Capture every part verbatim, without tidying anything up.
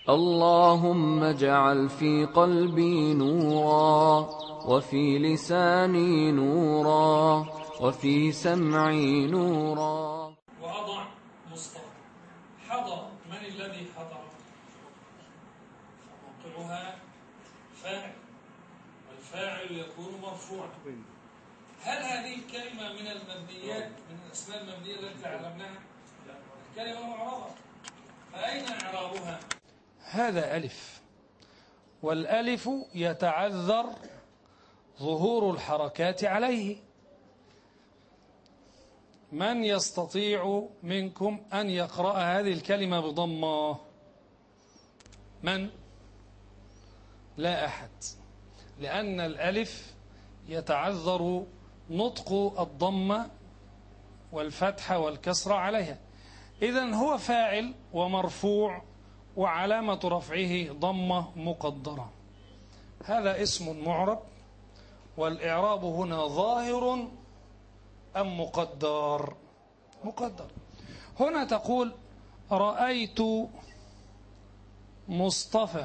اللهم اجعل في قلبي نورا، وفي لساني نورا، وفي سمعي نورا. وأضع مصطفى. حضر، من الذي حضر؟ فموقعها فاعل، والفاعل يكون مرفوعا. هل هذه الكلمة من المبنيات، من الأسماء المبنية التي علمناها؟ الكلمة معربة، فأين إعرابها؟ هذا ألف، والألف يتعذر ظهور الحركات عليه. من يستطيع منكم أن يقرأ هذه الكلمة بضمة؟ من؟ لا أحد، لأن الألف يتعذر نطق الضمة والفتحة والكسرة عليها. إذن هو فاعل ومرفوع، وعلامة رفعه ضمة مقدرة. هذا اسم معرب، والإعراب هنا ظاهر أم مقدر؟ مقدر. هنا تقول رأيت مصطفى.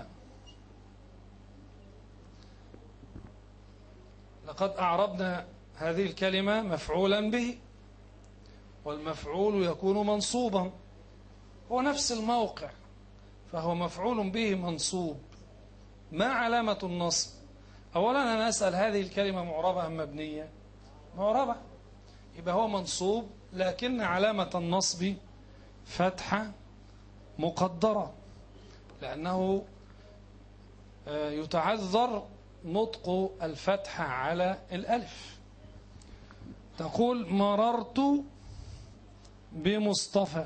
لقد أعربنا هذه الكلمة مفعولا به، والمفعول يكون منصوبا، هو نفس الموقع، فهو مفعول به منصوب. ما علامة النصب؟ أولا أنا أسأل هذه الكلمة معربة أم مبنية؟ معربة، يبقى هو منصوب، لكن علامة النصب فتحة مقدرة، لأنه يتعذر نطق الفتحة على الألف. تقول مررت بمصطفى،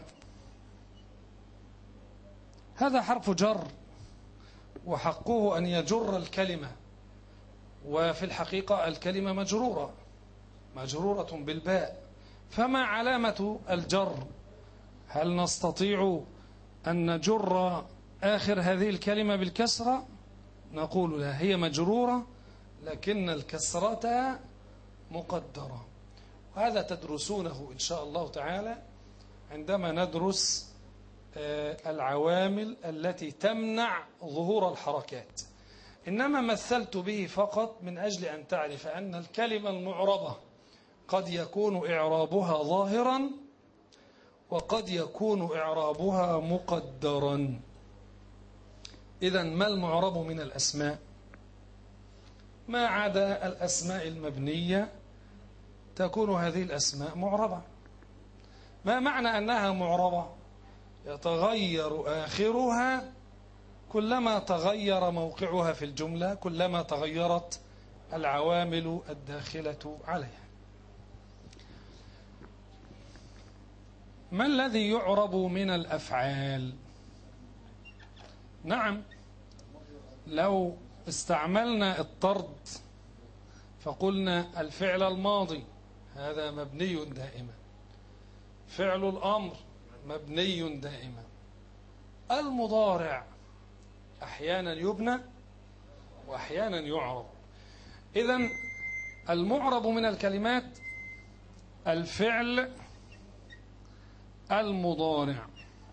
هذا حرف جر، وحقه أن يجر الكلمة، وفي الحقيقة الكلمة مجرورة مجرورة بالباء. فما علامة الجر؟ هل نستطيع أن نجر آخر هذه الكلمة بالكسرة؟ نقول لا، هي مجرورة لكن الكسرة مقدرة. وهذا تدرسونه إن شاء الله تعالى عندما ندرس العوامل التي تمنع ظهور الحركات. إنما مثلت به فقط من أجل أن تعرف أن الكلمة المعربة قد يكون إعرابها ظاهرا، وقد يكون إعرابها مقدرا. إذن ما المعرب من الأسماء؟ ما عدا الأسماء المبنية تكون هذه الأسماء معربة. ما معنى أنها معربة؟ يتغير آخرها كلما تغير موقعها في الجملة، كلما تغيرت العوامل الداخلة عليها. ما الذي يعرب من الأفعال؟ نعم، لو استعملنا الطرد فقلنا الفعل الماضي هذا مبني دائما، فعل الأمر مبني دائما، المضارع أحيانا يبنى وأحيانا يعرب. إذن المعرب من الكلمات الفعل المضارع.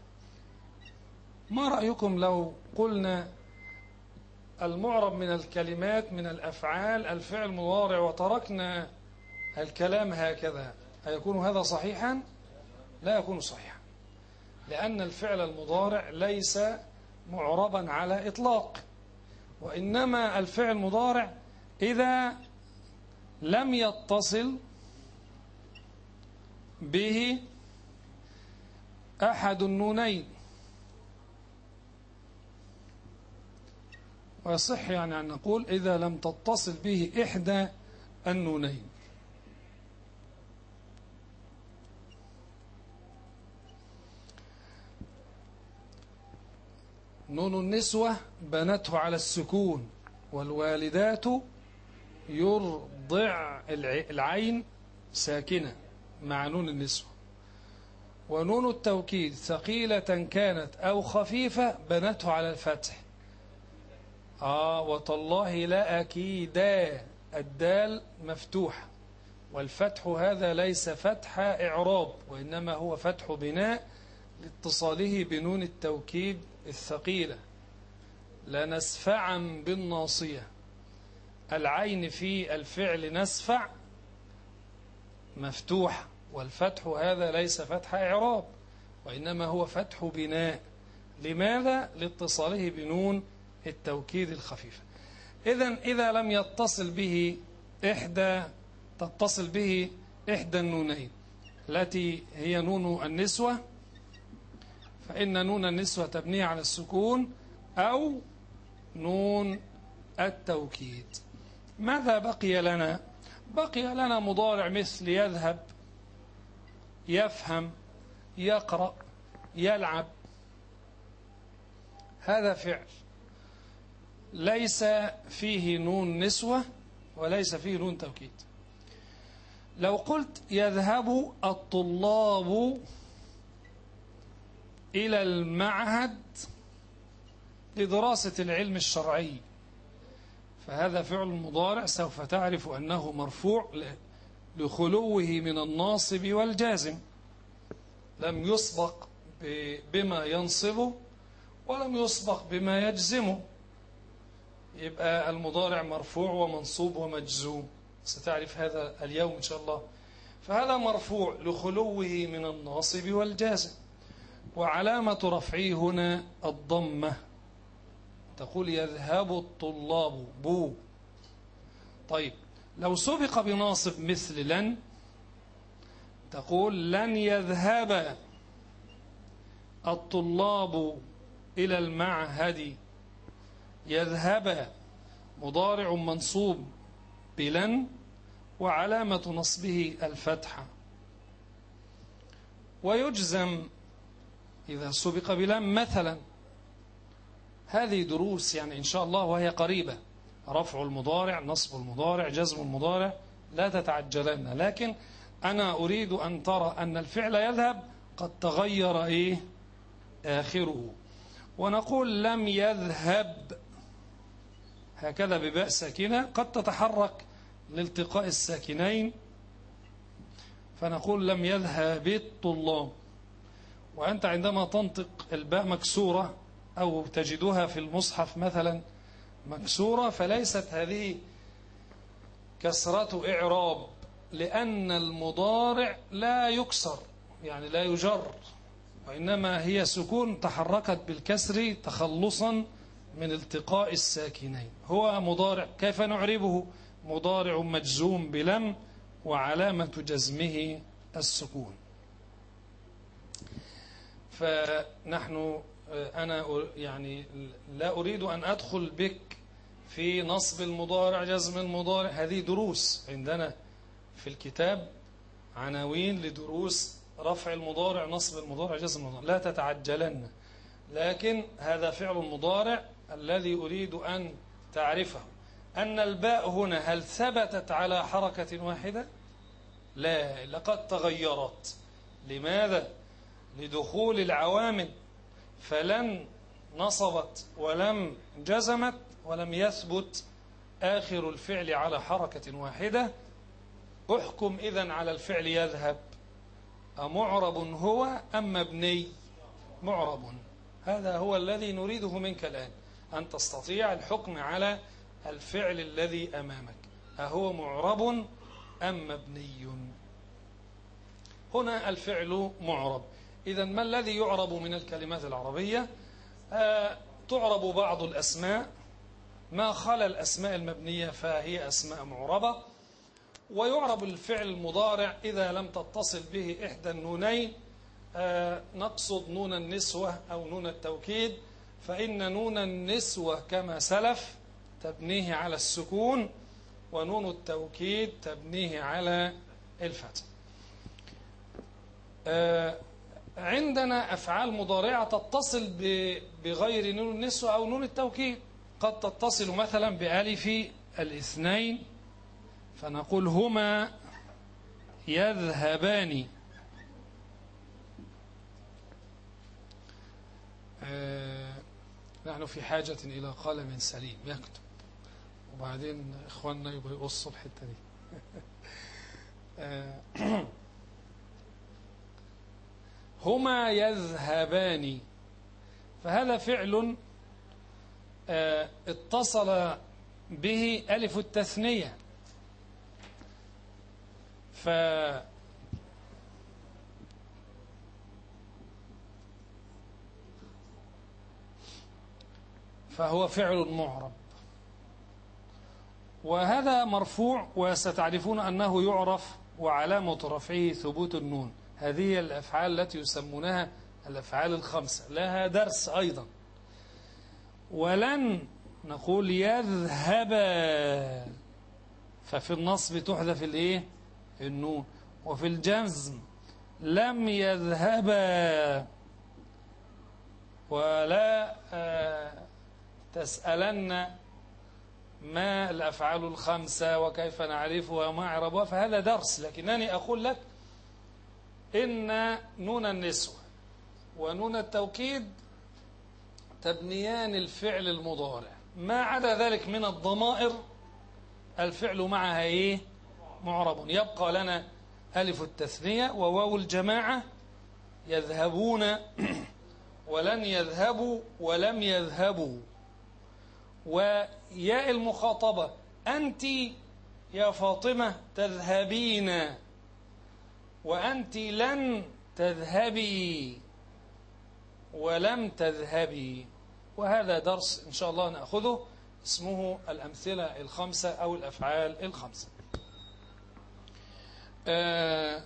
ما رأيكم لو قلنا المعرب من الكلمات من الأفعال الفعل المضارع وتركنا الكلام هكذا، هيكون هذا صحيحا؟ لا يكون صحيحا، لأن الفعل المضارع ليس معربا على إطلاق، وإنما الفعل المضارع إذا لم يتصل به أحد النونين، ويصح يعني أن نقول إذا لم تتصل به إحدى النونين. نون النسوة بنته على السكون، والوالدات يرضع العين ساكنة مع نون النسوة. ونون التوكيد ثقيلة كانت أو خفيفة بنته على الفتح. آه وتالله لا أكيدا، الدال مفتوحة، والفتح هذا ليس فتح إعراب، وإنما هو فتح بناء لاتصاله بنون التوكيد الثقيلة لنسفعا بالناصية. العين في الفعل نسفع مفتوح، والفتح هذا ليس فتح إعراب وإنما هو فتح بناء. لماذا؟ لاتصاله بنون التوكيد الخفيفة. إذن إذا لم يتصل به إحدى تتصل به إحدى النونين التي هي نون النسوة، فإن نون النسوة تبني على السكون، أو نون التوكيد. ماذا بقي لنا؟ بقي لنا مضارع مثل يذهب، يفهم، يقرأ، يلعب. هذا فعل ليس فيه نون نسوة وليس فيه نون توكيد. لو قلت يذهب الطلاب إلى المعهد لدراسة العلم الشرعي، فهذا فعل مضارع سوف تعرف أنه مرفوع لخلوه من الناصب والجازم، لم يسبق بما ينصبه ولم يسبق بما يجزمه، يبقى المضارع مرفوع ومنصوب ومجزوم، ستعرف هذا اليوم إن شاء الله. فهذا مرفوع لخلوه من الناصب والجازم، وعلامة رفعه هنا الضمة. تقول يذهب الطلاب بو. طيب لو سبق بناصب مثل لن، تقول لن يذهب الطلاب إلى المعهد. يذهب مضارع منصوب بلن وعلامة نصبه الفتحة، ويجزم إذا سبق بلن مثلا. هذه دروس يعني إن شاء الله وهي قريبة، رفع المضارع، نصب المضارع، جزم المضارع، لا تتعجلن. لكن أنا أريد أن ترى أن الفعل يذهب قد تغير إيه آخره، ونقول لم يذهب هكذا بباء ساكنة قد تتحرك لالتقاء الساكنين، فنقول لم يذهب الطلاب. وأنت عندما تنطق الباء مكسورة أو تجدها في المصحف مثلا مكسورة، فليست هذه كسرة إعراب، لأن المضارع لا يكسر يعني لا يجر، وإنما هي سكون تحركت بالكسر تخلصا من التقاء الساكنين. هو مضارع كيف نعربه؟ مضارع مجزوم بلم وعلامة جزمه السكون. فنحن أنا يعني لا أريد أن أدخل بك في نصب المضارع، جزم المضارع، هذه دروس عندنا في الكتاب، عناوين لدروس رفع المضارع، نصب المضارع، جزم المضارع، لا تتعجلن. لكن هذا فعل المضارع الذي أريد أن تعرفه، أن الباء هنا هل ثبتت على حركة واحدة؟ لا، لقد تغيرت. لماذا؟ لدخول العوامل، فلن نصبت ولم جزمت ولم يثبت آخر الفعل على حركة واحدة. احكم إذن على الفعل يذهب، أمعرب هو أم مبني؟ معرب. هذا هو الذي نريده منك الآن، أن تستطيع الحكم على الفعل الذي أمامك، أهو معرب أم مبني؟ هنا الفعل معرب. إذن ما الذي يعرب من الكلمات العربية؟ آه تعرب بعض الأسماء، ما خلا الأسماء المبنية فهي أسماء معربة. ويعرب الفعل المضارع إذا لم تتصل به إحدى النونين، آه نقصد نون النسوة أو نون التوكيد، فإن نون النسوة كما سلف تبنيه على السكون، ونون التوكيد تبنيه على الفتح. آه عندنا أفعال مضارعة تتصل بغير نون النسوة أو نون التوكيد، قد تتصل مثلا بألف الاثنين، فنقول هما يذهبان. آه نحن في حاجة إلى قلم سليم يكتب، وبعدين إخواننا يبقى يقصوا الحتة دي. آه هما يذهبان، فهذا فعل اتصل به ألف التثنية، ف فهو فعل معرب، وهذا مرفوع، وستعرفون أنه يعرف وعلامة رفعه ثبوت النون. هذه الأفعال التي يسمونها الأفعال الخمسة، لها درس أيضا. ولن نقول يذهب، ففي النصب تحذف الايه النون، وفي الجزم لم يذهب. ولا تسألن ما الأفعال الخمسة وكيف نعرفها وما اعرابها، فهذا درس. لكنني أقول لك إن نون النسوة ونون التوكيد تبنيان الفعل المضارع، ما عدا ذلك من الضمائر الفعل معها إيه معرب. يبقى لنا ألف التثنية وواو الجماعة، يذهبون ولن يذهبوا ولم يذهبوا، وياء المخاطبة أنت يا فاطمة تذهبين، وأنت لن تذهبي ولم تذهبي. وهذا درس إن شاء الله نأخذه، اسمه الأمثلة الخمسة أو الأفعال الخمسة. آه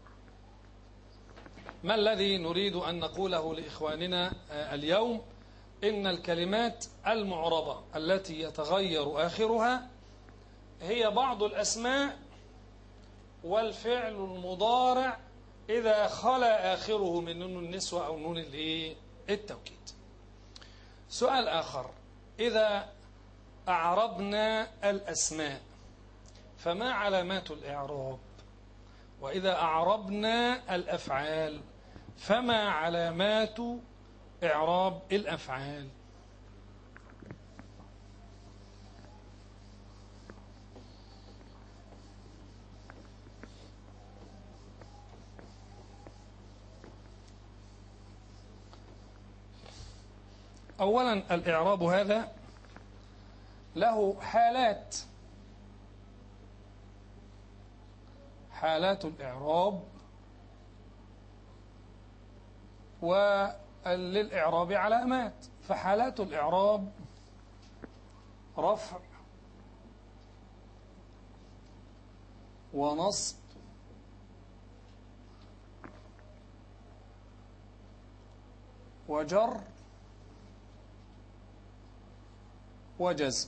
ما الذي نريد أن نقوله لإخواننا آه اليوم؟ إن الكلمات المعربة التي يتغير آخرها هي بعض الأسماء والفعل المضارع إذا خلا آخره من نون النسوة أو نون التوكيد. سؤال آخر: إذا أعربنا الأسماء فما علامات الإعراب؟ وإذا أعربنا الأفعال فما علامات إعراب الأفعال؟ أولا الإعراب هذا له حالات. حالات الإعراب، وللإعراب علامات. فحالات الإعراب: رفع ونصب وجر وجزم.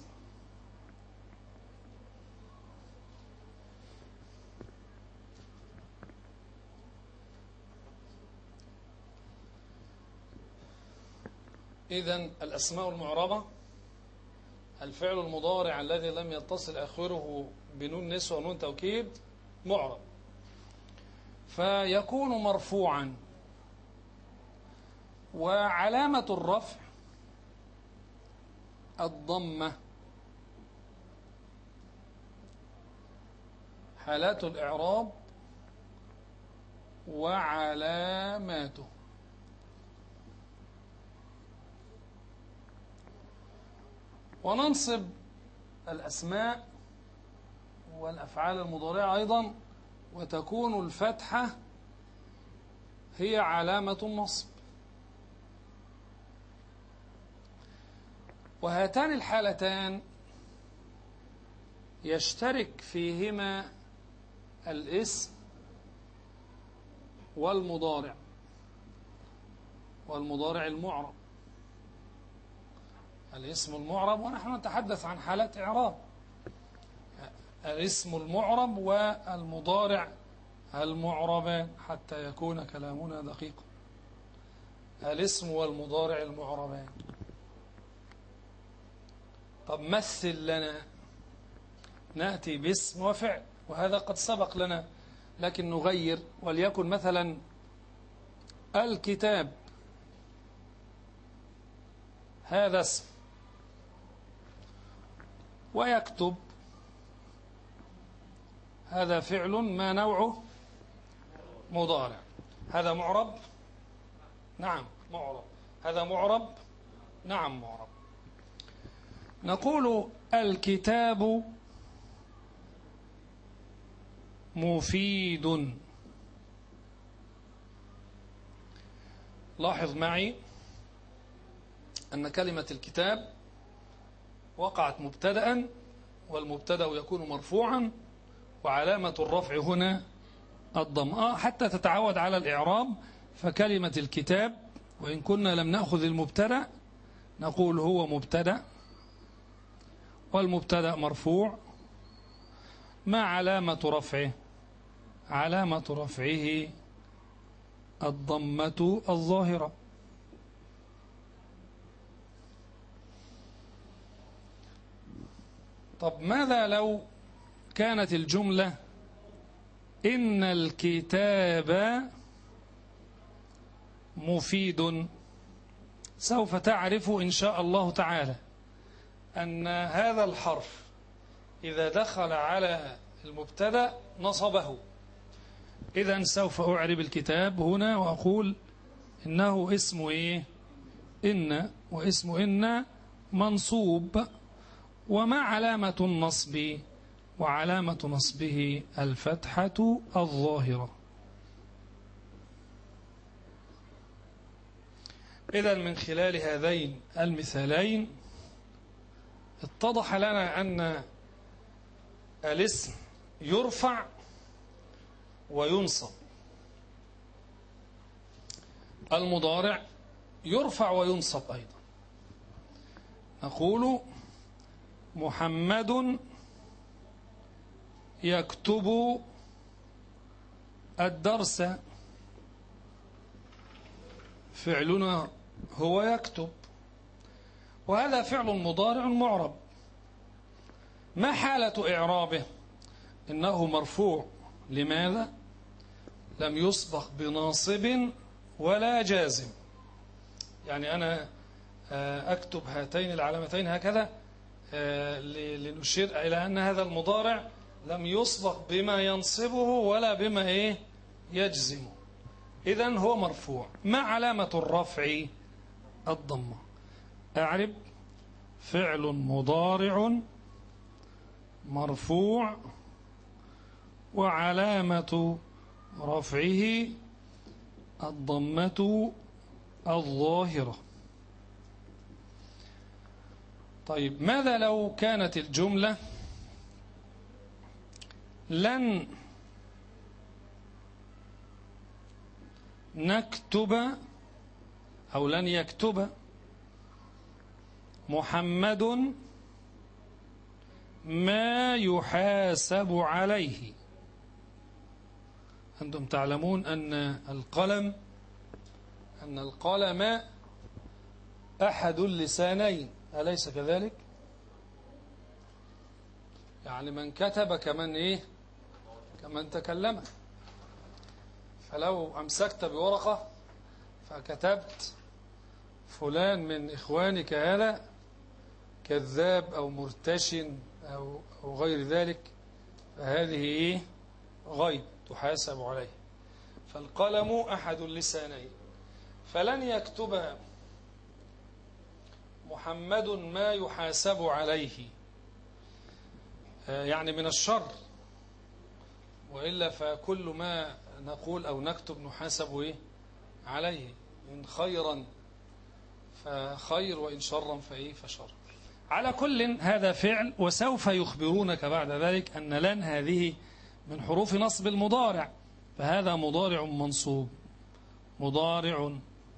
إذن الأسماء المعربة: الفعل المضارع الذي لم يتصل آخره بنون نسوة ونون توكيد معرب، فيكون مرفوعا، وعلامة الرفع الضمة. حالات الإعراب وعلاماته: وننصب الأسماء والأفعال المضارعة أيضا، وتكون الفتحة هي علامة النصب. وهاتان الحالتان يشترك فيهما الاسم والمضارع، والمضارع المعرب. الاسم المعرب، ونحن نتحدث عن حالات إعراب: الاسم المعرب والمضارع المعربان، حتى يكون كلامنا دقيقا. الاسم والمضارع المعربان. طب مثل لنا. نأتي باسم وفعل، وهذا قد سبق لنا، لكن نغير، وليكن مثلا الكتاب، هذا اسم، ويكتب هذا فعل ما نوعه مضارع. هذا معرب؟ نعم معرب. هذا معرب؟ نعم معرب. نقول الكتاب مفيد. لاحظ معي أن كلمة الكتاب وقعت مبتدأ، والمبتدأ يكون مرفوعا، وعلامة الرفع هنا الضم. حتى تتعود على الإعراب، فكلمة الكتاب وإن كنا لم نأخذ المبتدأ نقول هو مبتدأ، والمبتدأ مرفوع، ما علامة رفعه؟ علامة رفعه الضمة الظاهرة. طب ماذا لو كانت الجملة إن الكتاب مفيد؟ سوف تعرف إن شاء الله تعالى أن هذا الحرف إذا دخل على المبتدأ نصبه. إذن سوف أعرب الكتاب هنا وأقول إنه اسم إيه؟ إن، واسم إن منصوب، وما علامة النصب؟ وعلامة نصبه الفتحة الظاهرة. إذن من خلال هذين المثالين اتضح لنا أن الاسم يرفع وينصب، المضارع يرفع وينصب أيضا. نقول محمد يكتب الدرس، فعلنا هو يكتب، وهذا فعل مضارع معرب. ما حالة إعرابه؟ إنه مرفوع. لماذا؟ لم يسبق بناصب ولا جازم. يعني أنا أكتب هاتين العلامتين هكذا لنشير إلى أن هذا المضارع لم يسبق بما ينصبه ولا بما إيه يجزمه. إذن هو مرفوع. ما علامة الرفع؟ الضمة. أعرب فعل مضارع مرفوع وعلامة رفعه الضمة الظاهرة. طيب ماذا لو كانت الجملة لن نكتب أو لن يكتب محمد ما يحاسب عليه؟ أنتم تعلمون أن القلم أن القلم أحد اللسانين، أليس كذلك؟ يعني من كتب كمن إيه؟ كمن تكلم. فلو أمسكت بورقة فكتبت فلان من إخوانك هذا كذاب أو مرتشن أو, أو غير ذلك، فهذه إيه؟ غيب تحاسب عليه. فالقلم أحد اللسانين، فلن يكتب محمد ما يحاسب عليه، يعني من الشر، وإلا فكل ما نقول أو نكتب نحاسب إيه؟ عليه، إن خيرا فخير وإن شرا فإيه؟ فشر. على كل هذا فعل، وسوف يخبرونك بعد ذلك أن لن هذه من حروف نصب المضارع، فهذا مضارع منصوب، مضارع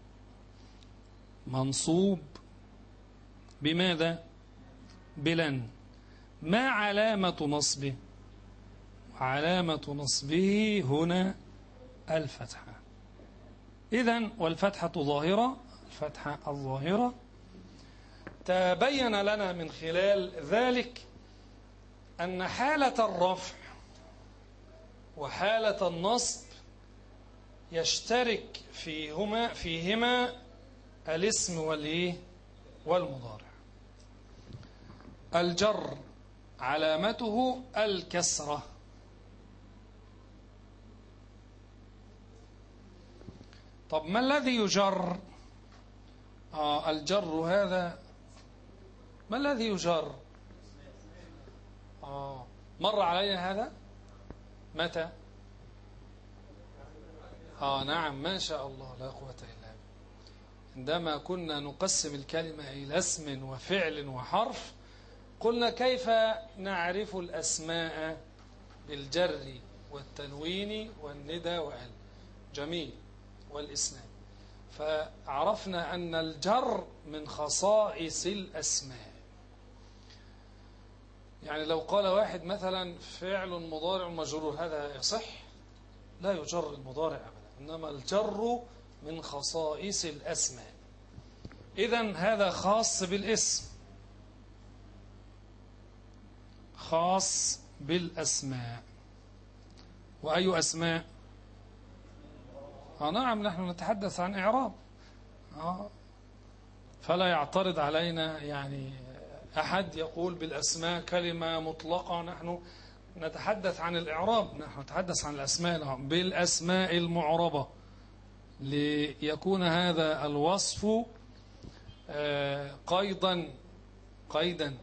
منصوب بماذا؟ بلن. ما علامة نصبه؟ علامة نصبه هنا الفتحة. إذن والفتحة ظاهرة، الفتحة الظاهرة. تبين لنا من خلال ذلك أن حالة الرفع وحالة النصب يشترك فيهما فيهما الاسم والإيه؟ والمضارع. الجر علامته الكسرة. طب ما الذي يجر؟ آه الجر هذا ما الذي يجر؟ آه مر علينا هذا متى؟ آه نعم ما شاء الله لا قوة إلا بالله. عندما كنا نقسم الكلمة إلى اسم وفعل وحرف قلنا كيف نعرف الأسماء بالجر والتنوين والندى وال جميل والإسناد. فعرفنا أن الجر من خصائص الأسماء. يعني لو قال واحد مثلا فعل مضارع مجرور هذا يصح؟ لا يجر المضارع أبدا، إنما الجر من خصائص الأسماء. إذن هذا خاص بالاسم، خاص بالأسماء. وأي أسماء؟ آه نعم نحن نتحدث عن إعراب. آه فلا يعترض علينا يعني أحد يقول بالأسماء كلمة مطلقة. نحن نتحدث عن الإعراب، نحن نتحدث عن الأسماء بالأسماء المعربة، ليكون هذا الوصف قيدا قيدا.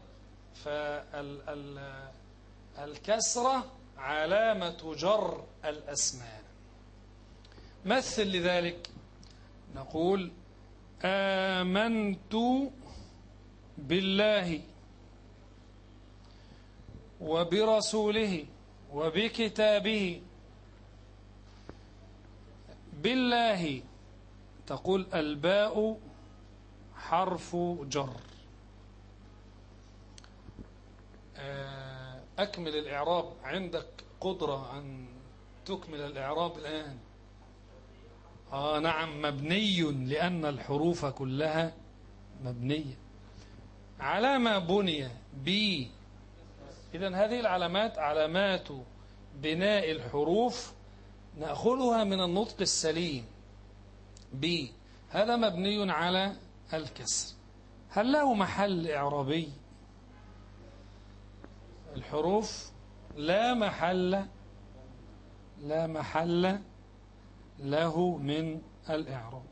فالكسرة علامة جر الأسماء. مثل لذلك نقول آمنت بالله وبرسوله وبكتابه. بالله تقول الباء حرف جر. أكمل الإعراب. عندك قدرة أن تكمل الإعراب الآن؟ آه نعم مبني، لأن الحروف كلها مبنية على ما بني بي. إذن هذه العلامات علامات بناء الحروف نأخذها من النطق السليم. بي هذا مبني على الكسر. هل له محل إعرابي؟ الحروف لا محل لا محل له من الإعراب.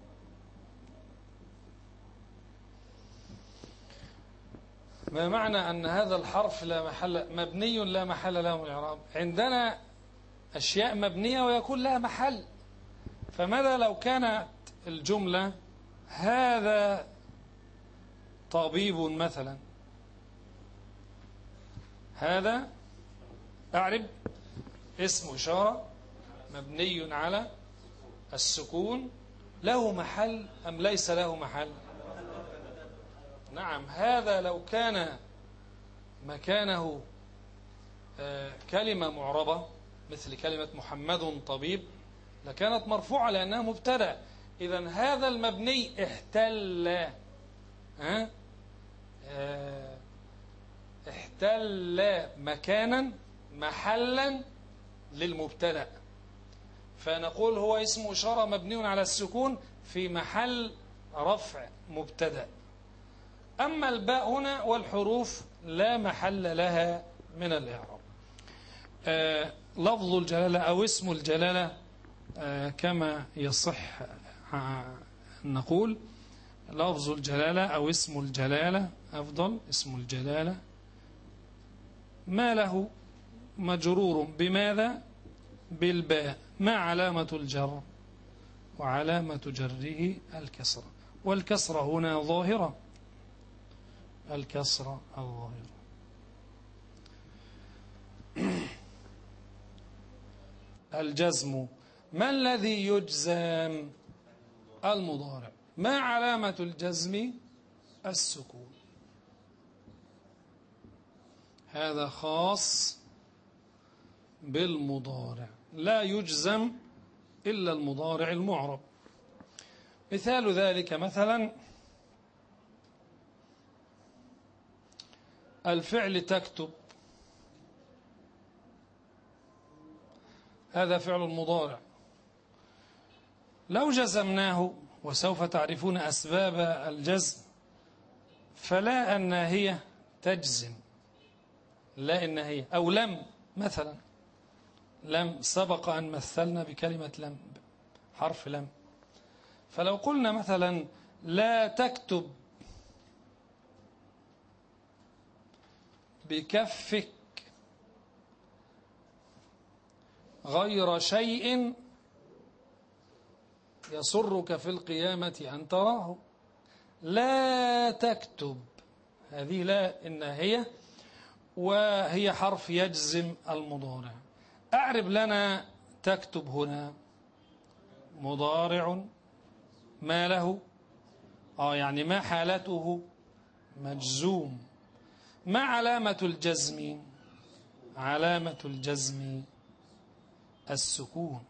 ما معنى أن هذا الحرف لا محل مبني لا محل له من الإعراب؟ عندنا أشياء مبنية ويكون لها محل. فماذا لو كانت الجملة هذا طبيب مثلا؟ هذا أعرب اسم إشارة مبني على السكون، له محل أم ليس له محل؟ نعم. هذا لو كان مكانه كلمة معربة مثل كلمة محمد طبيب لكانت مرفوعة لأنها مبتدأ. إذن هذا المبني احتل ها احتل مكانا محلا للمبتدأ، فنقول هو اسم إشارة مبني على السكون في محل رفع مبتدأ. أما الباء هنا والحروف لا محل لها من الإعراب. آه لفظ الجلالة أو اسم الجلالة آه كما يصح نقول لفظ الجلالة أو اسم الجلالة أفضل. اسم الجلالة ما له مجرور بماذا؟ بالباء. ما علامة الجر؟ وعلامة جره الكسرة، والكسرة هنا ظاهرة، الكسرة الظاهرة. الجزم ما الذي يجزم؟ المضارع. ما علامة الجزم؟ السكون. هذا خاص بالمضارع، لا يجزم إلا المضارع المعرب. مثال ذلك مثلا الفعل تكتب، هذا فعل مضارع. لو جزمناه وسوف تعرفون أسباب الجزم، فلا الناهية تجزم، لا الناهية. أو لم مثلا، لم سبق أن مثلنا بكلمة لم، حرف لم. فلو قلنا مثلا لا تكتب بكفك غير شيء يسرك في القيامة أن تراه. لا تكتب، هذه لا الناهية، وهي حرف يجزم المضارع. أعرب لنا تكتب هنا. مضارع ما له، آه يعني ما حالته؟ مجزوم. ما علامة الجزم؟ علامة الجزم السكون.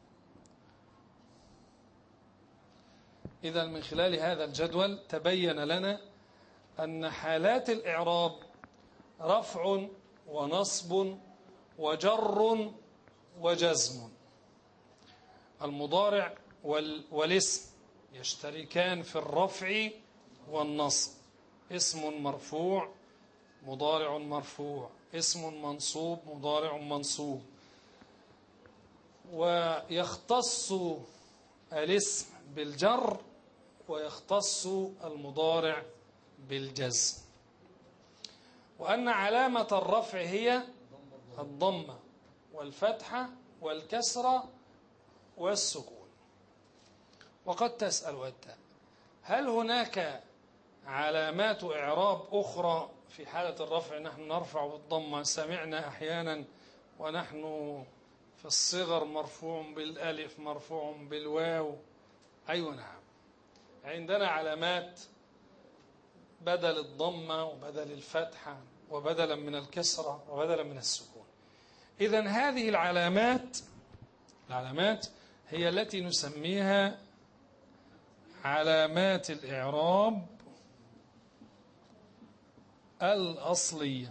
إذا من خلال هذا الجدول تبين لنا أن حالات الإعراب رفع ونصب وجر وجزم. المضارع والاسم يشتركان في الرفع والنصب. اسم مرفوع مضارع مرفوع، اسم منصوب مضارع منصوب. ويختص الاسم بالجر ويختص المضارع بالجزم. وأن علامة الرفع هي الضمة والفتحة والكسرة والسكون. وقد تسأل أنت، هل هناك علامات إعراب أخرى في حالة الرفع؟ نحن نرفع بالضمة، سمعنا أحيانا ونحن في الصغر مرفوع بالألف مرفوع بالواو. أيوة نعم، عندنا علامات بدل الضمة وبدل الفتحة وبدلا من الكسرة وبدلا من السكون. إذن هذه العلامات العلامات هي التي نسميها علامات الإعراب الأصلية.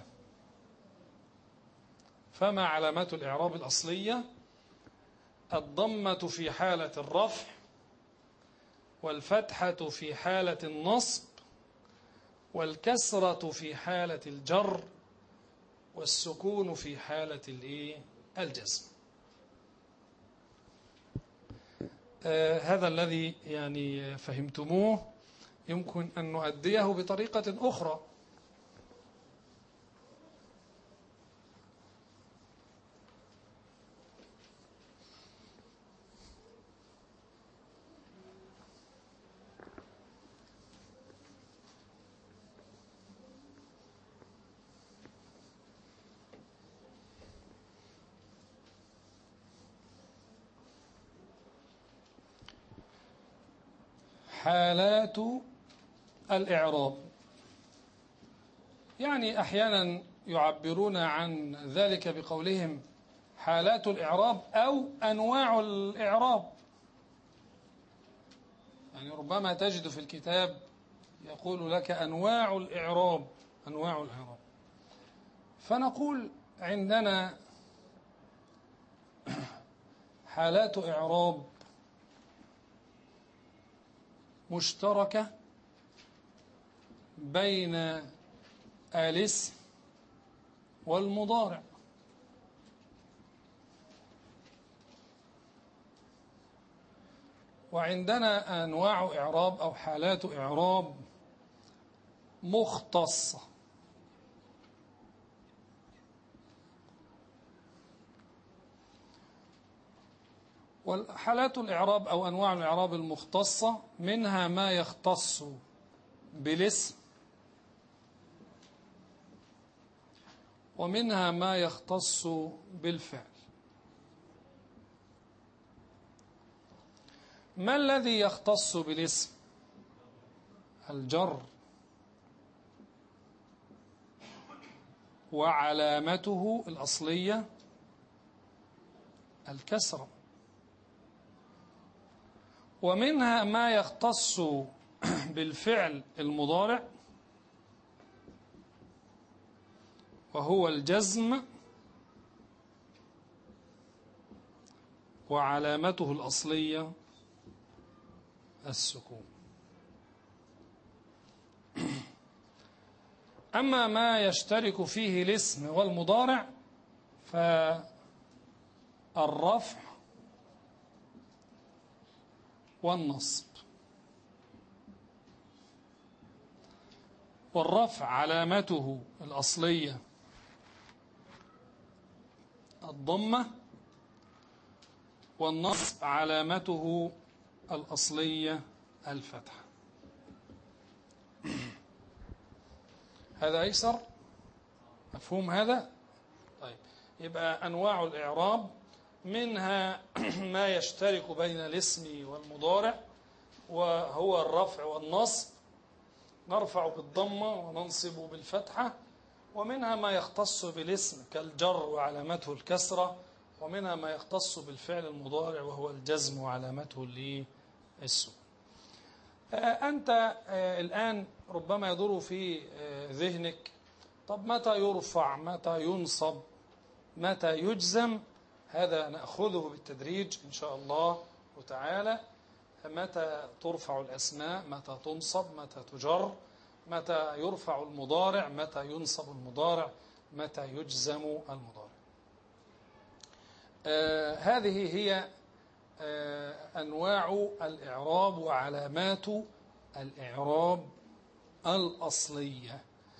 فما علامات الإعراب الأصلية؟ الضمة في حالة الرفع، والفتحة في حالة النصب، والكسرة في حالة الجر، والسكون في حالة الجزم. آه هذا الذي يعني فهمتموه يمكن أن نؤديه بطريقة أخرى. حالات الإعراب، يعني أحيانا يعبرون عن ذلك بقولهم حالات الإعراب أو أنواع الإعراب. يعني ربما تجد في الكتاب يقول لك أنواع الإعراب، أنواع الإعراب. فنقول عندنا حالات إعراب مشتركة بين الاسم والمضارع. وعندنا أنواع إعراب أو حالات إعراب مختصة. والحالات الإعراب أو أنواع الإعراب المختصة منها ما يختص بالاسم، ومنها ما يختص بالفعل. ما الذي يختص بالاسم؟ الجر، وعلامته الأصلية الكسرة. ومنها ما يختص بالفعل المضارع وهو الجزم، وعلامته الأصلية السكون. أما ما يشترك فيه الاسم والمضارع فالرفع والنصب. والرفع علامته الأصلية الضمة، والنصب علامته الأصلية الفتحة. هذا أيسر؟ مفهوم هذا؟ طيب، يبقى أنواع الإعراب منها ما يشترك بين الاسم والمضارع، وهو الرفع والنصب، نرفع بالضمة وننصب بالفتحة. ومنها ما يختص بالاسم كالجر وعلامته الكسرة، ومنها ما يختص بالفعل المضارع وهو الجزم وعلامته السكون. أنت الآن ربما يدور في ذهنك: طب متى يرفع، متى ينصب، متى يجزم؟ هذا نأخذه بالتدريج إن شاء الله تعالى. متى ترفع الأسماء، متى تنصب، متى تجر، متى يرفع المضارع، متى ينصب المضارع، متى يجزم المضارع. آه هذه هي آه أنواع الإعراب وعلامات الإعراب الأصلية.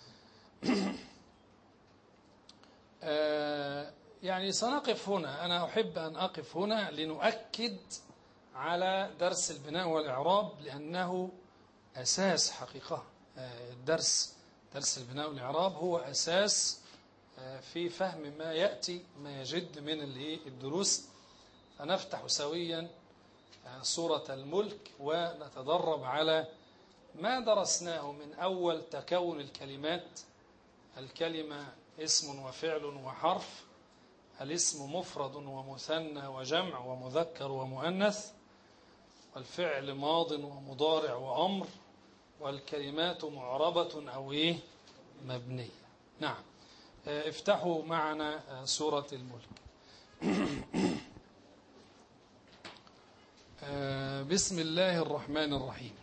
آه يعني سنقف هنا، أنا أحب أن أقف هنا لنؤكد على درس البناء والإعراب، لأنه أساس حقيقة. الدرس درس البناء والإعراب هو أساس في فهم ما يأتي ما يجد من الدروس. فنفتح سويا سورة الملك ونتدرب على ما درسناه من أول تكون الكلمات. الكلمة اسم وفعل وحرف، الاسم مفرد ومثنى وجمع ومذكر ومؤنث، والفعل ماض ومضارع وأمر، والكلمات معربة أو إيه مبنية. نعم، افتحوا معنا سورة الملك. بسم الله الرحمن الرحيم.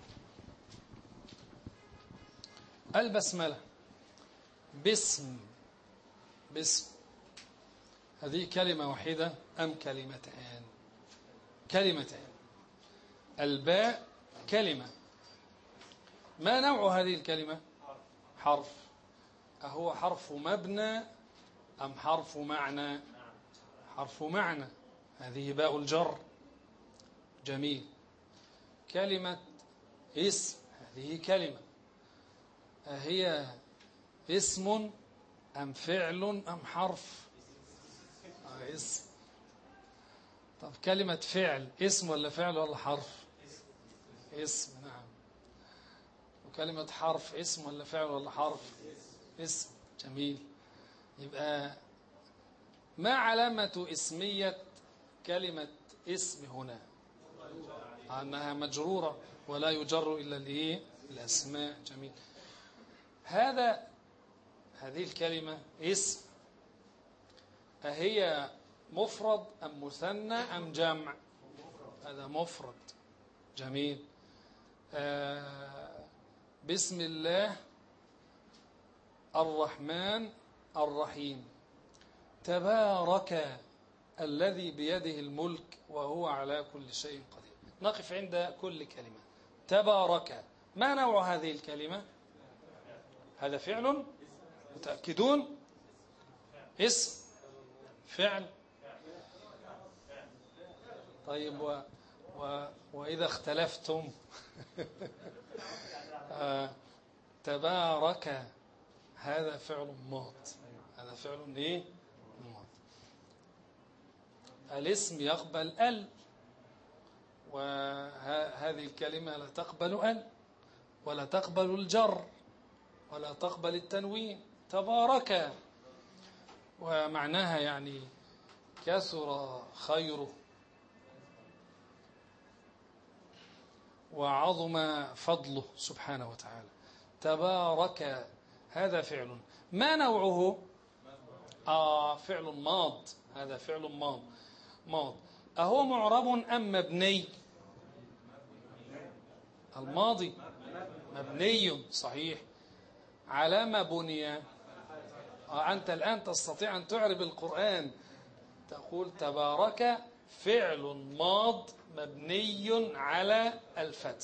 البسملة باسم باسم هذه كلمة واحدة أم كلمتان؟ كلمتان. الباء كلمة. ما نوع هذه الكلمة؟ حرف. أهو حرف مبنى أم حرف معنى؟ حرف معنى. هذه باء الجر. جميل. كلمة اسم، هذه كلمة. أهي اسم أم فعل أم حرف؟ آه اسم. طب كلمة فعل اسم ولا فعل ولا حرف؟ اسم. نعم. وكلمة حرف اسم ولا فعل ولا حرف؟ اسم. جميل. يبقى ما علامة اسمية كلمة اسم هنا؟ أنها مجرورة ولا يجر إلا الإيه؟ الأسماء. جميل. هذا هذه الكلمة اسم، أهي مفرد أم مثنى أم جمع؟ هذا مفرد. جميل. آه بسم الله الرحمن الرحيم. تبارك الذي بيده الملك وهو على كل شيء قدير. نقف عند كل كلمة. تبارك، ما نوع هذه الكلمة؟ هذا فعل؟ متأكدون؟ اسم؟ فعل؟ طيب، و و وإذا اختلفتم آه تبارك هذا فعل ماض. هذا فعل ايه؟ ماض. الاسم يقبل ال، وهذه الكلمة لا تقبل ال، ولا تقبل الجر، ولا تقبل التنوين. تبارك ومعناها يعني كثر خيره وعظم فضله سبحانه وتعالى. تبارك هذا فعل. ما نوعه؟ آه فعل ماض. هذا فعل ماض. ماض. أهو معرب أم مبني؟ الماضي مبني. صحيح. على ما بني؟ آه أنت الآن تستطيع أن تعرب القرآن. تقول تبارك فعل ماض مبني على الفتح.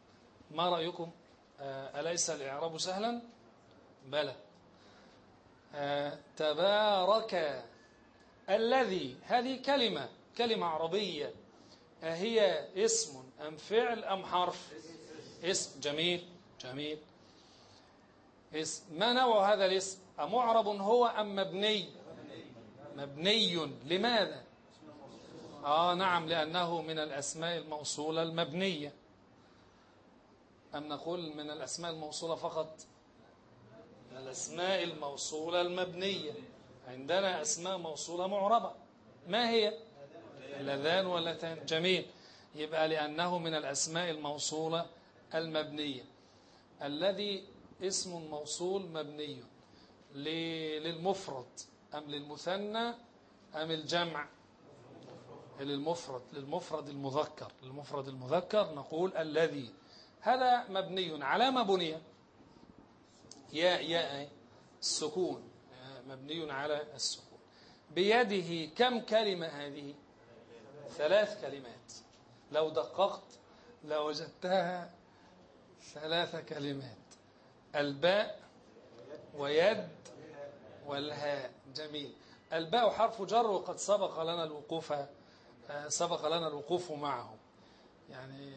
ما رأيكم؟ أليس الإعراب سهلا؟ بلى. آه تبارك الذي، هذه كلمة كلمة عربية، هي اسم أم فعل أم حرف؟ اسم. جميل جميل. اسم. ما نوع هذا الاسم؟ أمعرب هو أم مبني؟ مبني. لماذا؟ آه نعم، لأنه من الأسماء الموصولة المبنية. أم نقول من الأسماء الموصولة فقط؟ من الأسماء الموصولة المبنية. عندنا أسماء موصولة معربة، ما هي؟ اللذان واللتان. جميل. يبقى لأنه من الأسماء الموصولة المبنية. الذي اسم موصول مبني للمفرد أم للمثنى أم الجمع؟ للمفرد، للمفرد المذكر. للمفرد المذكر نقول الذي. هذا مبني. على ما بني؟ يا يا السكون، مبني على السكون. بيده كم كلمة هذه؟ ثلاث كلمات. لو دققت لوجدتها ثلاث كلمات: الباء ويد والهاء. جميل. الباء حرف جر، وقد سبق لنا الوقوف سبق لنا الوقوف معه يعني.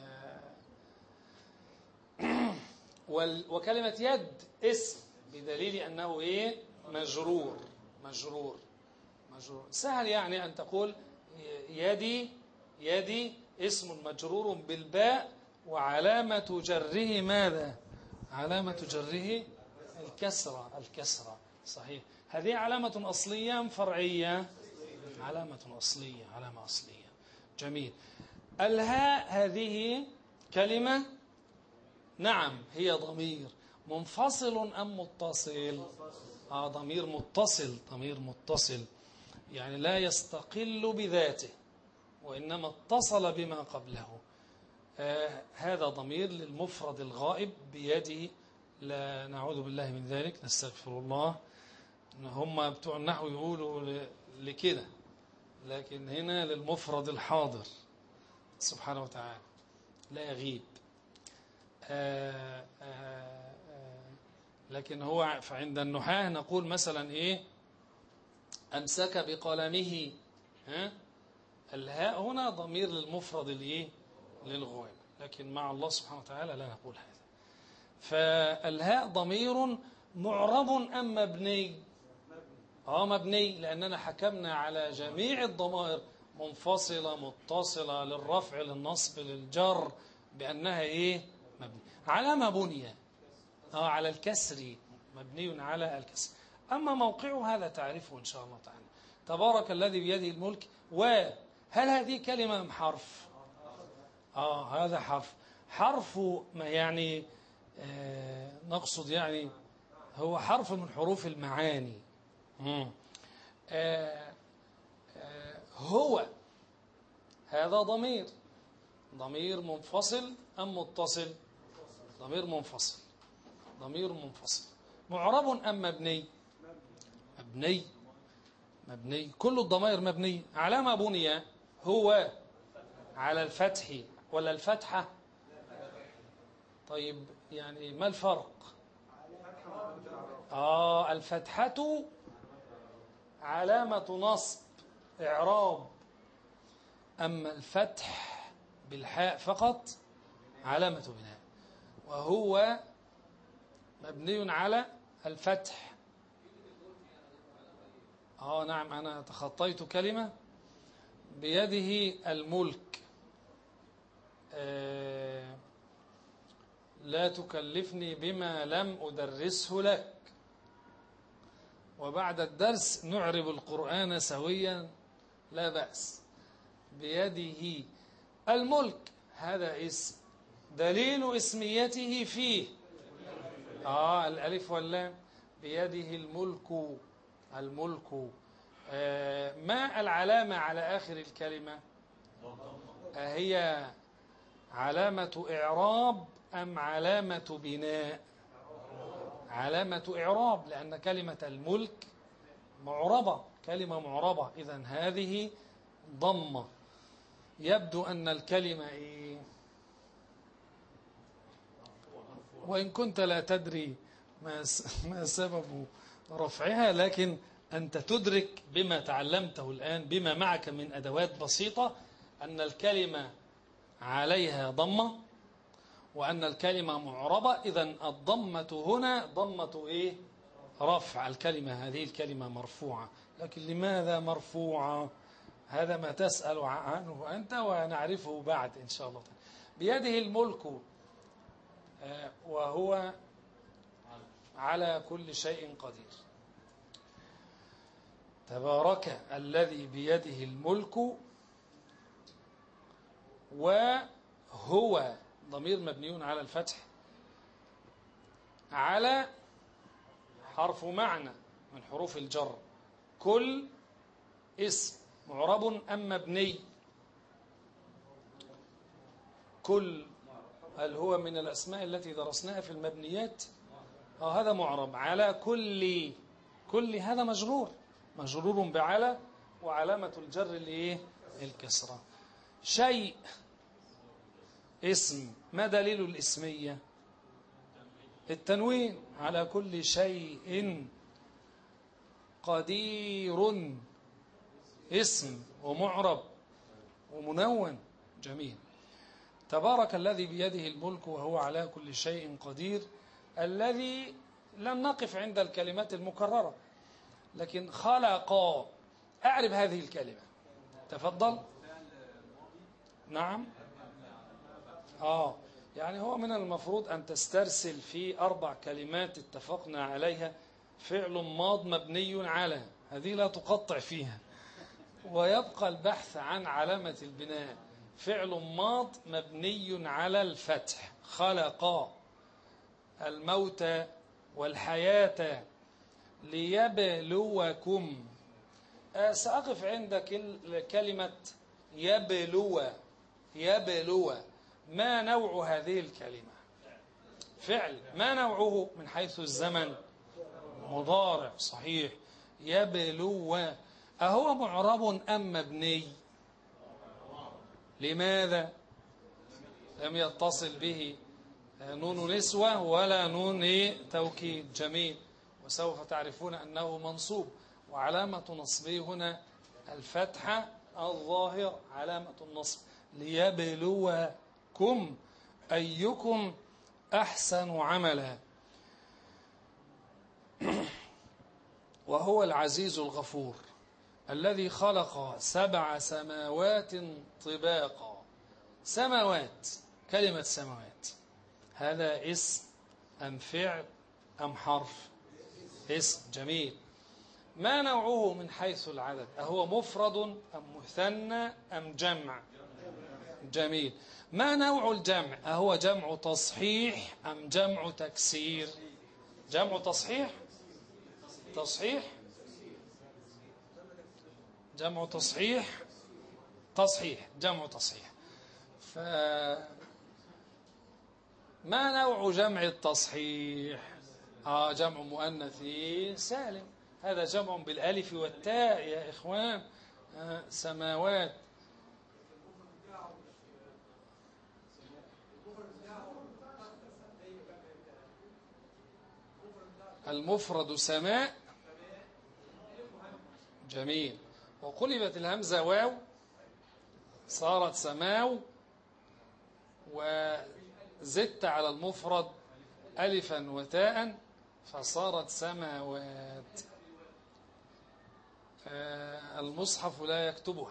وكلمة يد اسم، بدليل أنه إيه؟ مجرور. مجرور مجرور. سهل يعني أن تقول يدي. يدي اسم مجرور بالباء، وعلامة جره ماذا؟ علامة جره الكسرة. الكسرة صحيح. هذه علامة أصلية أم فرعية؟ علامة أصلية. علامة أصلية. جميل. الهاء هذه كلمة، نعم هي ضمير منفصل أم متصل؟ آه ضمير متصل. ضمير متصل يعني لا يستقل بذاته، وإنما اتصل بما قبله. آه هذا ضمير للمفرد الغائب بيده. لا نعوذ بالله من ذلك، نستغفر الله. هم بتوع النحو يقولوا لكده، لكن هنا للمفرد الحاضر سبحانه وتعالى لا يغيب. آآ آآ لكن هو فعند النحاة نقول مثلا إيه؟ أمسك بقلمه. ها؟ الهاء هنا ضمير للمفرد الإيه؟ للغائب، لكن مع الله سبحانه وتعالى لا نقول هذا. فالهاء ضمير معرب أم مبني؟ آه مبني، لأننا حكمنا على جميع الضمائر منفصلة متصلة للرفع للنصب للجر بأنها إيه؟ مبني. على ما بني؟ آه على الكسر. مبني على الكسر. أما موقعه هذا تعرفه إن شاء الله تعالى. تبارك الذي بيده الملك. وهل هذه كلمة أم حرف؟ آه هذا حرف. حرف ما يعني؟ آه نقصد يعني هو حرف من حروف المعاني. آه آه هو هذا ضمير. ضمير منفصل أم متصل؟ ضمير منفصل. ضمير منفصل. معرب أم مبني؟ مبني. مبني. كل الضمائر مبني. على ما بني؟ هو على الفتح ولا الفتحة؟ طيب يعني ما الفرق؟ آه الفتحة علامة نصب إعراب، أما الفتح بالحاء فقط علامة بناء، وهو مبني على الفتح. آه نعم أنا تخطيت كلمة. بيده الملك. آه لا تكلفني بما لم أدرسه لك. وبعد الدرس نعرب القرآن سويا لا بأس. بيده الملك هذا اسم، دليل اسميته فيه آه الألف واللام. بيده الملك. الملك. آه ما العلامة على آخر الكلمة؟ آه هي علامة إعراب أم علامة بناء؟ علامة إعراب، لأن كلمة الملك معربة، كلمة معربة. إذن هذه ضمة. يبدو أن الكلمة إيه؟ وإن كنت لا تدري ما ما سبب رفعها، لكن أنت تدرك بما تعلمته الآن، بما معك من أدوات بسيطة، أن الكلمة عليها ضمة وأن الكلمة معربة. إذن الضمة هنا ضمة إيه؟ رفع الكلمة، هذه الكلمة مرفوعة. لكن لماذا مرفوعة؟ هذا ما تسأل عنه أنت ونعرفه بعد إن شاء الله. بيده الملك وهو على كل شيء قدير. تبارك الذي بيده الملك، وهو ضمير مبني على الفتح، على حرف معنى من حروف الجر، كل اسم معرب أم مبني؟ كل هل هو من الأسماء التي درسناها في المبنيات؟ آه هذا معرب. على كل، كل هذا مجرور، مجرور بعلى، وعلامة الجر الايه؟ الكسرة. شيء اسم، ما دليل الاسمية؟ التنوين. على كل شيء قدير، اسم ومعرب ومنون. جميل. تبارك الذي بيده الملك وهو على كل شيء قدير، الذي لم نقف عند الكلمات المكررة، لكن خلق. أعرف هذه الكلمة، تفضل. نعم. آه يعني هو من المفروض أن تسترسل في أربع كلمات اتفقنا عليها: فعل ماض مبني على، هذه لا تقطع فيها، ويبقى البحث عن علامة البناء. فعل ماض مبني على الفتح، خلق الموت والحياة ليبلوكم. سأقف عند كلمة يبلو. يبلو، ما نوع هذه الكلمة؟ فعل. ما نوعه من حيث الزمن؟ مضارع. صحيح. يبلو، أهو معرب أم مبني؟ لماذا؟ لم يتصل به نون نسوة ولا نون توكيد. جميل. وسوف تعرفون أنه منصوب، وعلامة نصبه هنا الفتحة الظاهر علامة النصب. ليبلوكم أيكم أحسن عملا. وهو العزيز الغفور الذي خلق سبع سماوات طباقا. سماوات، كلمة سماوات هذا اسم أم فعل أم حرف؟ اسم. جميل. ما نوعه من حيث العدد؟ أهو مفرد أم مثنى أم جمع؟ جميل. ما نوع الجمع؟ أهو جمع تصحيح أم جمع تكسير؟ جمع تصحيح. تصحيح. جمع تصحيح. تصحيح. جمع تصحيح. فما نوع جمع التصحيح؟ آه جمع مؤنث سالم، هذا جمع بالالف والتاء يا إخوان. آه سماوات. المفرد سماء. جميل. وقلبت الهمزة واو صارت سماو، وزدت على المفرد ألفا وتاء فصارت سماوات. المصحف لا يكتبها.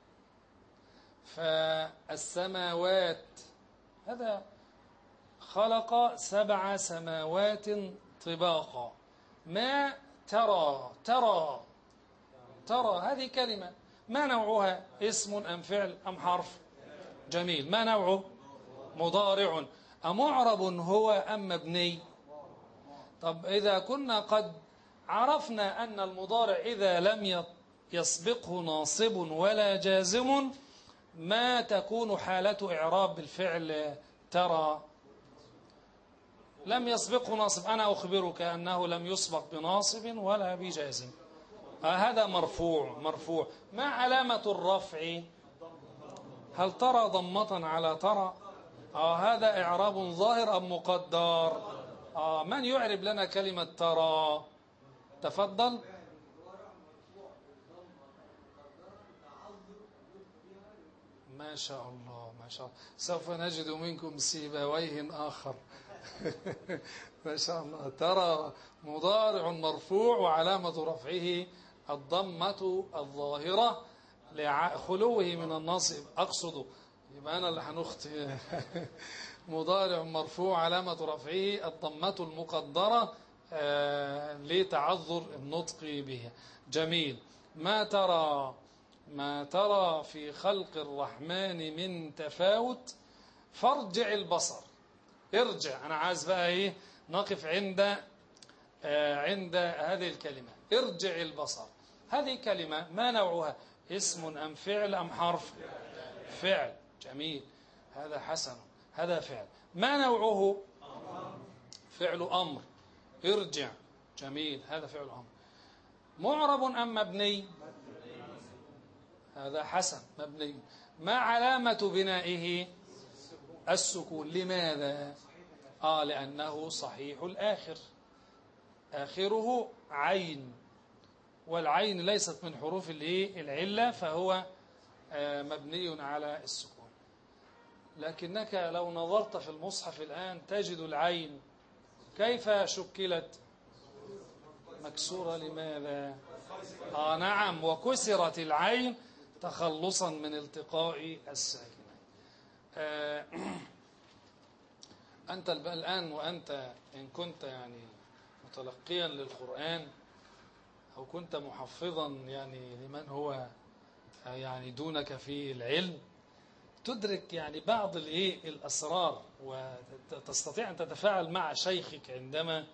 فالسماوات هذا خلق سبع سماوات طباقا. ما ترى؟ ترى ترى هذه كلمة، ما نوعها؟ اسم أم فعل أم حرف؟ جميل. ما نوعه؟ مضارع. أمعرب هو أم مبني؟ طب إذا كنا قد عرفنا أن المضارع إذا لم يسبقه ناصب ولا جازم، ما تكون حالة إعراب بالفعل ترى؟ لم يسبقه ناصب. أنا أخبرك أنه لم يسبق بناصب ولا بجازم. آه هذا مرفوع. مرفوع. ما علامة الرفع؟ هل ترى ضمة على ترى؟ آه هذا إعراب ظاهر أم مقدر؟ آه من يعرب لنا كلمة ترى؟ تفضل. ما شاء الله ما شاء الله، سوف نجد منكم سيبويه آخر. ما شاء الله. ترى مضارع مرفوع وعلامة رفعه الضمة الظاهرة لخلوه من النصب، أقصد يبقى أنا اللي هنخطئ. مضارع مرفوع علامة رفعه الضمة المقدرة آه لتعذر النطق بها. جميل. ما ترى ما ترى في خلق الرحمن من تفاوت فارجع البصر. ارجع، أنا عايز بقى إيه نقف عند آه عند هذه الكلمة ارجع البصر. هذه كلمة ما نوعها؟ اسم أم فعل أم حرف؟ فعل. جميل، هذا حسن، هذا فعل. ما نوعه؟ فعل أمر. ارجع. جميل، هذا فعل أمر. معرب أم مبني؟ هذا حسن، مبني. ما علامة بنائه؟ السكون. لماذا؟ آه لأنه صحيح الآخر، آخره عين، والعين ليست من حروف العلة، فهو مبني على السكون. لكنك لو نظرت في المصحف الآن تجد العين كيف شكلت؟ مكسورة. لماذا؟ آه نعم، وكسرت العين تخلصا من التقاء الساكنين. آه أنت الآن وأنت إن كنت يعني متلقيا للقرآن أو كنت محفظا يعني لمن هو يعني دونك في العلم، تدرك يعني بعض الايه الأسرار، وتستطيع أن تتفاعل مع شيخك عندما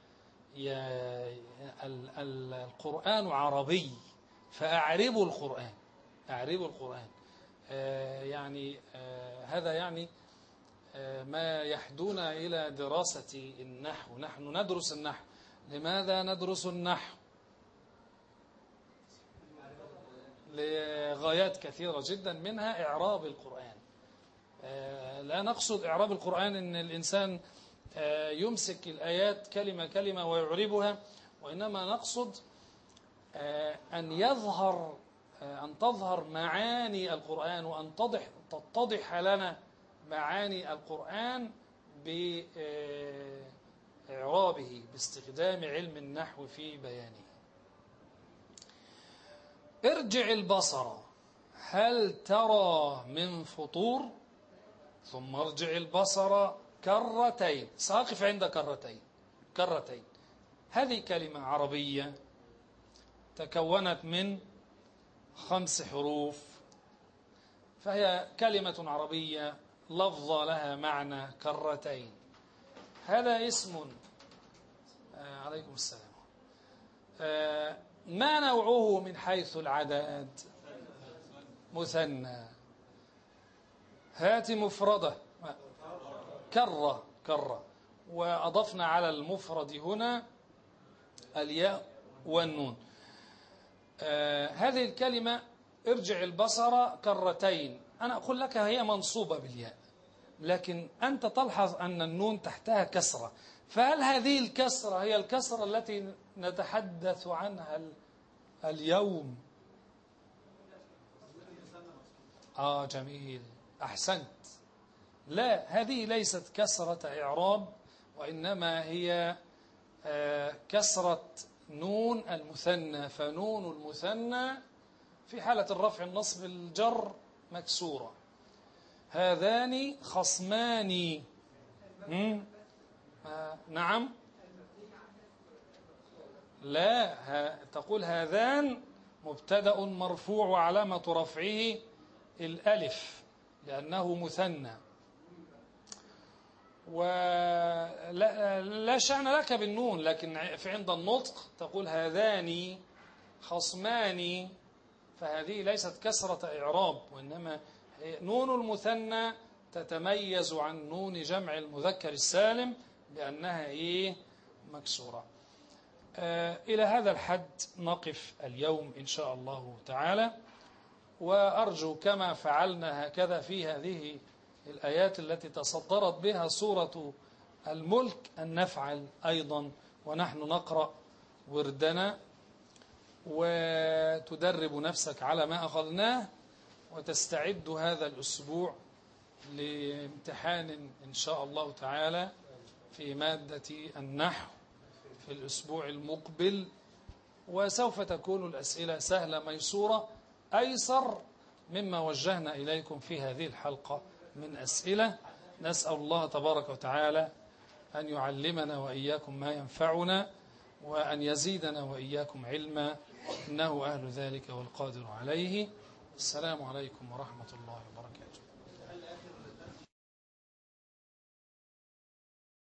القرآن عربي، فأعربوا القرآن، أعربوا القرآن. آه يعني آه هذا يعني آه ما يحدونا إلى دراسة النحو. نحن ندرس النحو. لماذا ندرس النحو؟ لغايات كثيرة جدا، منها إعراب القرآن. آه لا نقصد إعراب القرآن أن الإنسان آه يمسك الآيات كلمة كلمة ويعربها، وإنما نقصد آه أن يظهر آه أن تظهر معاني القرآن، وأن تضح تتضح لنا معاني القرآن بإعرابه، باستخدام علم النحو في بيانه. ارجع البصر هل ترى من فطور، ثم ارجع البصر كرتين. سأقف عند كرتين. كرتين هذه كلمة عربية تكونت من خمس حروف، فهي كلمة عربية لفظة لها معنى كرتين. هذا اسم آه عليكم السلام. آه ما نوعه من حيث العدد؟ مثنى. هات مفردة. كرة. كرة. وأضفنا على المفرد هنا الياء والنون. آه هذه الكلمة ارجع البصر كرتين، أنا أقول لك هي منصوبة بالياء، لكن أنت تلحظ أن النون تحتها كسرة. فهل هذه الكسرة هي الكسرة التي نتحدث عنها اليوم؟ آه جميل، أحسنت. لا، هذه ليست كسرة إعراب، وإنما هي آه كسرة نون المثنى. فنون المثنى في حالة الرفع النصب الجر مكسورة. هذان خصمان. آه نعم. لا، ها تقول هذان مبتدأ مرفوع وعلامة رفعه الألف لأنه مثنى. ولا لا شأن لك بالنون، لكن في عند النطق تقول هذان خصمان، فهذه ليست كسرة إعراب، وإنما نون المثنى تتميز عن نون جمع المذكر السالم بأنها إيه؟ مكسورة. آه إلى هذا الحد نقف اليوم إن شاء الله تعالى، وأرجو كما فعلنا هكذا في هذه الآيات التي تصدرت بها سورة الملك أن نفعل أيضا ونحن نقرأ وردنا وتدرب نفسك على ما أخذناه، وتستعد هذا الأسبوع لامتحان إن شاء الله تعالى في مادة النحو في الأسبوع المقبل، وسوف تكون الأسئلة سهلة ميسورة أيسر مما وجهنا إليكم في هذه الحلقة من أسئلة. نسأل الله تبارك وتعالى أن يعلمنا وإياكم ما ينفعنا، وأن يزيدنا وإياكم علما، إنه أهل ذلك والقادر عليه. السلام عليكم ورحمة الله وبركاته.